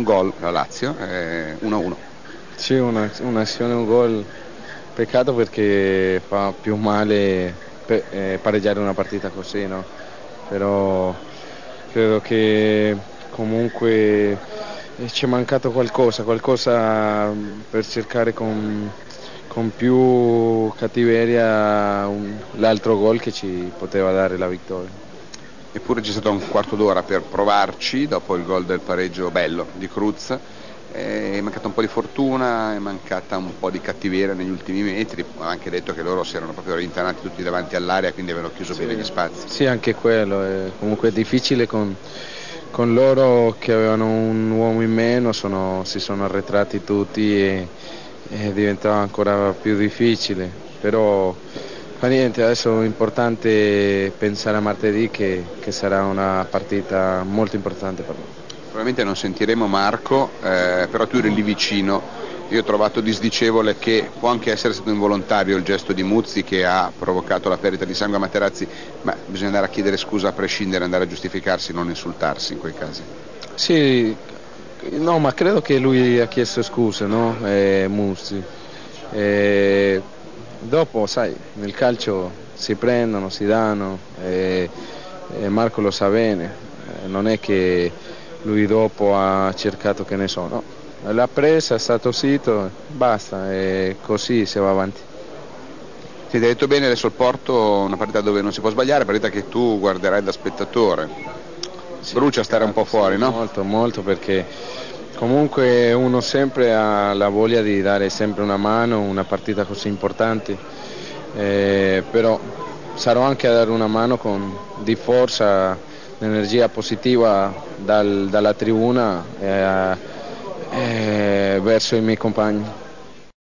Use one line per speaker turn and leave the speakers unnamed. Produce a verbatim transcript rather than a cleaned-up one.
gol la Lazio, eh, uno a uno.
Sì, una, un'azione, un gol, peccato perché fa più male pe- eh, pareggiare una partita così, no? Però credo che comunque eh, ci è mancato qualcosa, qualcosa per cercare con, con più cattiveria un- l'altro gol che ci poteva dare la vittoria.
Eppure c'è stato un quarto d'ora per provarci dopo il gol del pareggio bello di Cruz. È mancata un po' di fortuna, è mancata un po' di cattiveria negli ultimi metri. Ho anche detto che loro si erano proprio rintanati tutti davanti all'area, quindi avevano chiuso
Sì,
bene gli spazi.
sì, anche quello, è comunque è difficile con, con loro che avevano un uomo in meno, sono, si sono arretrati tutti e, e diventava ancora più difficile, però fa niente, adesso è importante pensare a martedì che, che sarà una partita molto importante per noi.
Probabilmente non sentiremo Marco, eh, però tu eri lì vicino. Io ho trovato disdicevole che può anche essere stato involontario il gesto di Muzzi che ha provocato la perdita di sangue a Materazzi, ma bisogna andare a chiedere scusa a prescindere, andare a giustificarsi, non insultarsi in quei casi.
Sì, no, ma credo che lui ha chiesto scuse, no? Eh, Muzzi. Eh, dopo, sai, nel calcio si prendono, si danno, e, e Marco lo sa bene, eh, non è che lui dopo ha cercato che ne so, no? L'ha presa, è stato sito, basta, e così si va avanti.
Ti hai detto bene adesso il Porto, una partita dove non si può sbagliare, partita che tu guarderai da spettatore.
Sì,
Brucia stare un po' fuori,
sì,
no?
molto, molto, perché comunque uno sempre ha la voglia di dare sempre una mano, una partita così importante, eh, però sarò anche a dare una mano con di forza, l'energia positiva dal- dalla tribuna eh, eh, verso i miei compagni.